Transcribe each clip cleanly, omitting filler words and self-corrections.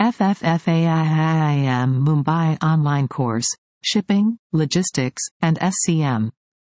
FFFAIIM Mumbai online course, Shipping, Logistics, and SCM.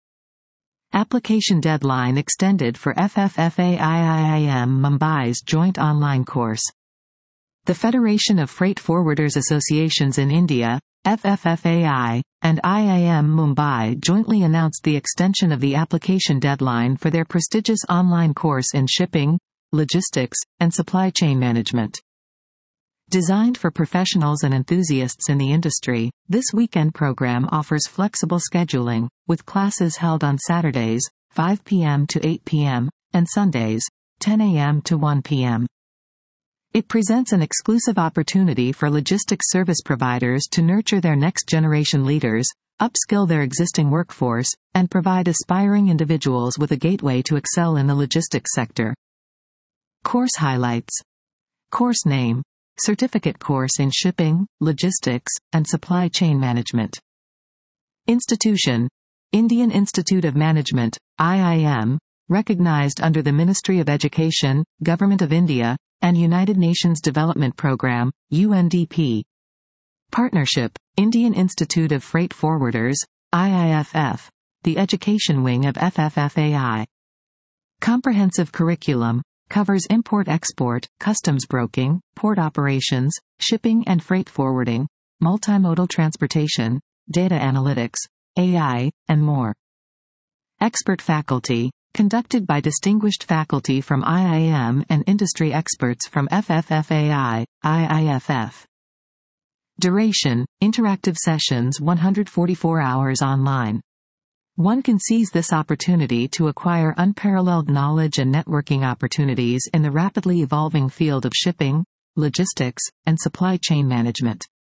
Application deadline extended for FFFAIIM Mumbai's joint online course. The Federation of Freight Forwarders Associations in India, FFFAI, and IIM Mumbai jointly announced the extension of the application deadline for their prestigious online course in shipping, logistics, and supply chain management. Designed for professionals and enthusiasts in the industry, this weekend program offers flexible scheduling, with classes held on Saturdays, 5 p.m. to 8 p.m., and Sundays, 10 a.m. to 1 p.m. It presents an exclusive opportunity for logistics service providers to nurture their next-generation leaders, upskill their existing workforce, and provide aspiring individuals with a gateway to excel in the logistics sector. Course highlights. Course name: Certificate Course in Shipping, Logistics, and Supply Chain Management. Institution: Indian Institute of Management, IIM, recognized under the Ministry of Education, Government of India, and United Nations Development Programme, UNDP. Partnership: Indian Institute of Freight Forwarders, IIFF, the education wing of FFFAI. Comprehensive curriculum: covers import-export, customs broking, port operations, shipping and freight forwarding, multimodal transportation, data analytics, AI, and more. Expert faculty: conducted by distinguished faculty from IIM and industry experts from FFFAI, IIFF. Duration: interactive sessions 144 hours online. One can seize this opportunity to acquire unparalleled knowledge and networking opportunities in the rapidly evolving field of shipping, logistics, and supply chain management.